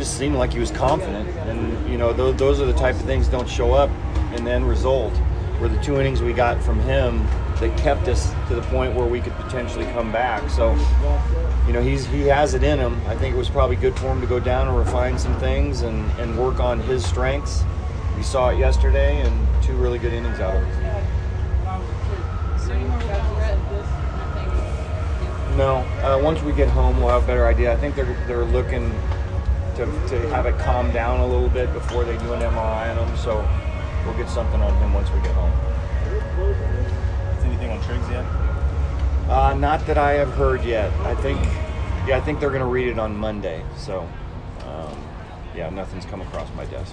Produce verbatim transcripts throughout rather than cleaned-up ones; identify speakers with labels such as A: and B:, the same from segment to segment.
A: just seemed like he was confident. And, you know, those, those are the type of things that don't show up in the end result. Were the two innings we got from him that kept us to the point where we could potentially come back. So, you know, he's he has it in him. I think it was probably good for him to go down and refine some things and, and work on his strengths. We saw it yesterday, and two really good innings out of it.
B: Is there any more regret?
A: No. Uh, once we get home, we'll have a better idea. I think they're they're looking to, to have it calm down a little bit before they do an M R I on him. So we'll get something on him once we get home.
C: Is anything on Triggs yet?
A: Uh, not that I have heard yet. I think, yeah, I think they're going to read it on Monday. So, um, yeah, nothing's come across my desk.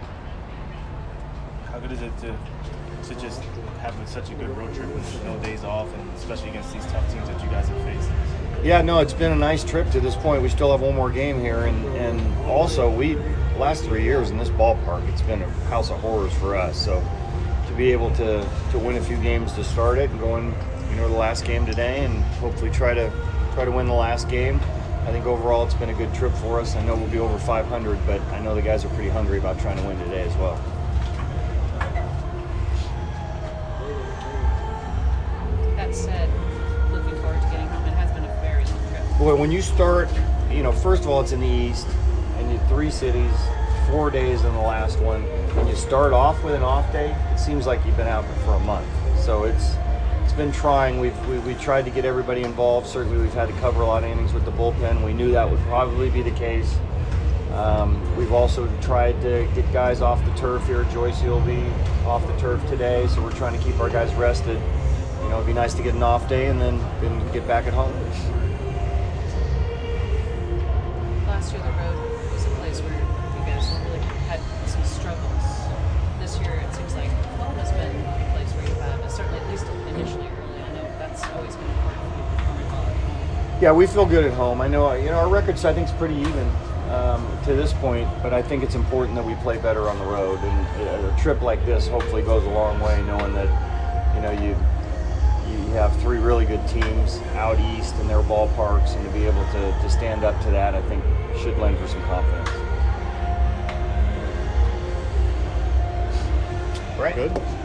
C: How good is it to to just have such a good road trip with no days off, and especially against these tough teams that you guys have faced?
A: Yeah, no, it's been a nice trip to this point. We still have one more game here, and, and also we last three years in this ballpark, it's been a house of horrors for us. So to be able to, to win a few games to start it and go in, you know, the last game today, and hopefully try to try to win the last game. I think overall it's been a good trip for us. I know we'll be over five hundred, but I know the guys are pretty hungry about trying to win today as well.
B: That said, looking forward to getting home. It has been a very long trip.
A: Boy, when you start, you know, first of all, it's in the East, and you three cities, four days in the last one. When you start off with an off day, it seems like you've been out for a month. So it's it's been trying. We've we, we tried to get everybody involved. Certainly, we've had to cover a lot of innings with the bullpen. We knew that would probably be the case. Um, we've also tried to get guys off the turf here. Joyce will be off the turf today, so we're trying to keep our guys rested. You know, it'd be nice to get an off day and then, then get back at home.
B: Last year, the road was a place where you guys really had some struggles. This year, it seems like home has been a place where you've had, certainly at least initially early. I know that's always been important for you performing well at home.
A: Yeah, we feel good at home. I know, you know, our record, I think, is pretty even um, to this point, but I think it's important that we play better on the road. And a trip like this hopefully goes a long way, knowing that, you know, you you have three really good teams out east in their ballparks, and to be able to, to stand up to that, I think, should lend for some confidence.
C: Right.
A: Good.